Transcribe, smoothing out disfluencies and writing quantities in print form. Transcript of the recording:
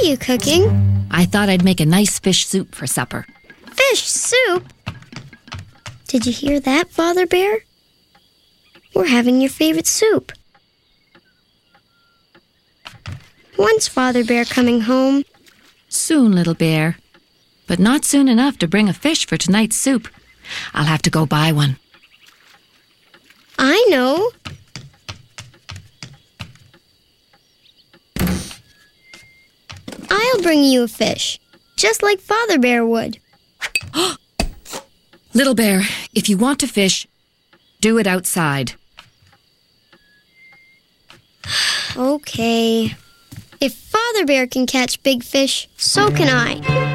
you cooking? I thought I'd make a nice fish soup for supper. Fish soup? Did you hear that, Father Bear? We're having your favorite soup. When's Father Bear coming home? Soon, little bear. But not soon enough to bring a fish for tonight's soup. I'll have to go buy one. I know. I'll bring you a fish, just like Father Bear would. Little bear, if you want to fish, do it outside. Okay. If Father Bear can catch big fish, so can I.